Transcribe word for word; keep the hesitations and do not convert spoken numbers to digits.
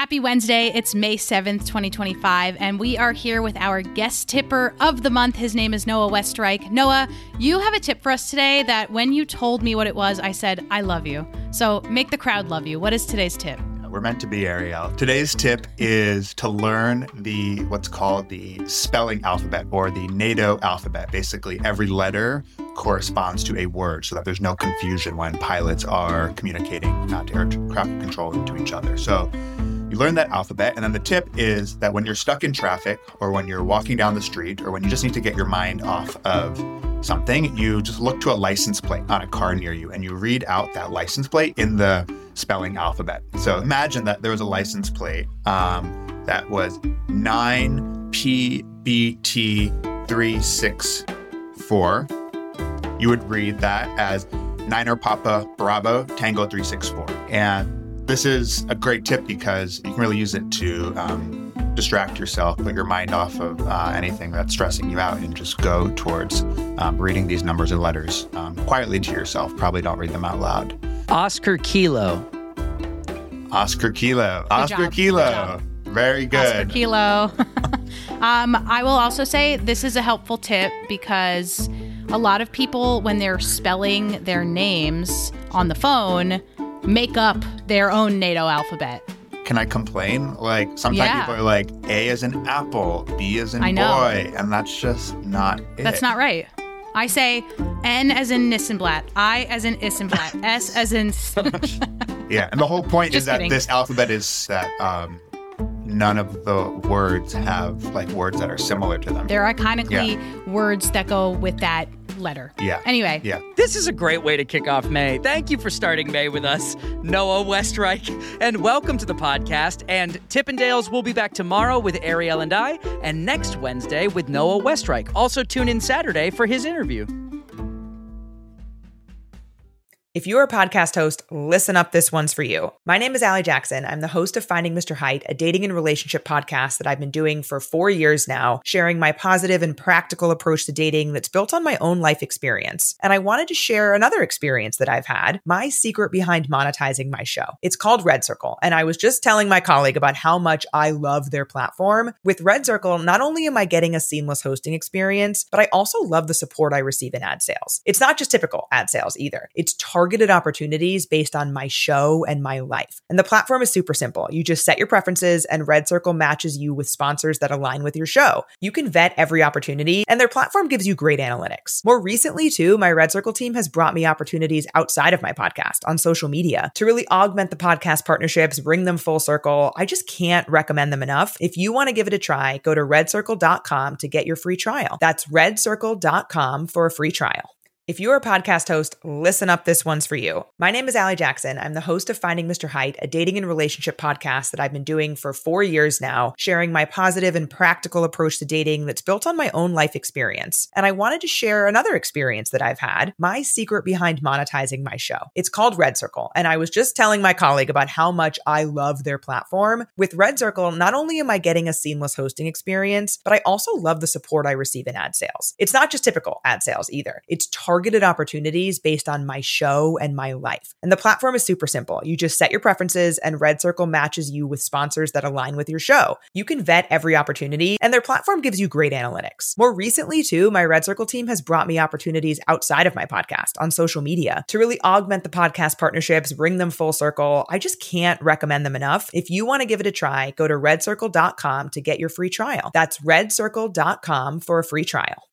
Happy Wednesday. It's May seventh, twenty twenty-five, and we are here with our guest tipper of the month. His name is Noah Westreich. Noah, you have a tip for us today that when you told me what it was, I said, I love you. So make the crowd love you. What is today's tip? We're meant to be, Ariel. Today's tip is to learn the what's called the spelling alphabet or the NATO alphabet. Basically, every letter corresponds to a word so that there's no confusion when pilots are communicating not air traffic control to each other. So you learn that alphabet, and then the tip is that when you're stuck in traffic or when you're walking down the street or when you just need to get your mind off of something, you just look to a license plate on a car near you and you read out that license plate in the spelling alphabet. So imagine that there was a license plate um, that was nine P B T three six four. You would read that as Niner Papa Bravo Tango three six four. And this is a great tip because you can really use it to um, distract yourself, put your mind off of uh, anything that's stressing you out, and just go towards um, reading these numbers and letters um, quietly to yourself. Probably don't read them out loud. Oscar Kilo. Oscar Kilo. Good Oscar job. Kilo. Good Very good. Oscar Kilo. um, I will also say this is a helpful tip because a lot of people, when they're spelling their names on the phone, make up their own NATO alphabet. Can I complain? Like, sometimes Yeah. people are like, A as in apple, B as in I know. boy, and that's just not it. That's not right. I say N as in Nissenblatt, I as in Issenblatt, S as in... Yeah, and the whole point Just is that kidding. this alphabet is that um, none of the words have, like, words that are similar to them. They're iconically words that go with that letter. Yeah. Anyway. Yeah. This is a great way to kick off May. Thank you for starting May with us, Noah Westreich, and welcome to the podcast. And Tippendales will be back tomorrow with Ariel and I, and next Wednesday with Noah Westreich. Also tune in Saturday for his interview. If you're a podcast host, listen up, this one's for you. My name is Allie Jackson. I'm the host of Finding Mister Height, a dating and relationship podcast that I've been doing for four years now, sharing my positive and practical approach to dating that's built on my own life experience. And I wanted to share another experience that I've had, my secret behind monetizing my show. It's called Red Circle, and I was just telling my colleague about how much I love their platform. With Red Circle, not only am I getting a seamless hosting experience, but I also love the support I receive in ad sales. It's not just typical ad sales either. It's targeted targeted opportunities based on my show and my life. And the platform is super simple. You just set your preferences and Red Circle matches you with sponsors that align with your show. You can vet every opportunity and their platform gives you great analytics. More recently too, my Red Circle team has brought me opportunities outside of my podcast on social media to really augment the podcast partnerships, bring them full circle. I just can't recommend them enough. If you want to give it a try, go to red circle dot com to get your free trial. That's red circle dot com for a free trial. If you're a podcast host, listen up, this one's for you. My name is Allie Jackson. I'm the host of Finding Mister Height, a dating and relationship podcast that I've been doing for four years now, sharing my positive and practical approach to dating that's built on my own life experience. And I wanted to share another experience that I've had, my secret behind monetizing my show. It's called Red Circle, and I was just telling my colleague about how much I love their platform. With Red Circle, not only am I getting a seamless hosting experience, but I also love the support I receive in ad sales. It's not just typical ad sales either. It's targeted targeted opportunities based on my show and my life. And the platform is super simple. You just set your preferences and Red Circle matches you with sponsors that align with your show. You can vet every opportunity and their platform gives you great analytics. More recently too, my Red Circle team has brought me opportunities outside of my podcast on social media to really augment the podcast partnerships, bring them full circle. I just can't recommend them enough. If you want to give it a try, go to red circle dot com to get your free trial. That's red circle dot com for a free trial.